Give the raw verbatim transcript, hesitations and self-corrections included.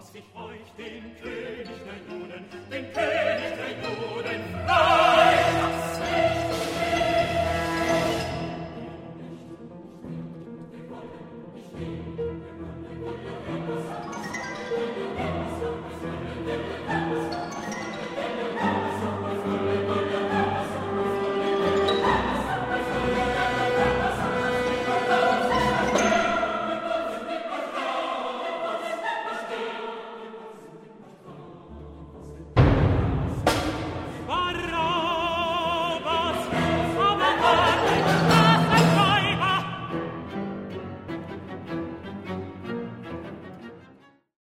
ich euch den König der Juden, den König der Juden frage.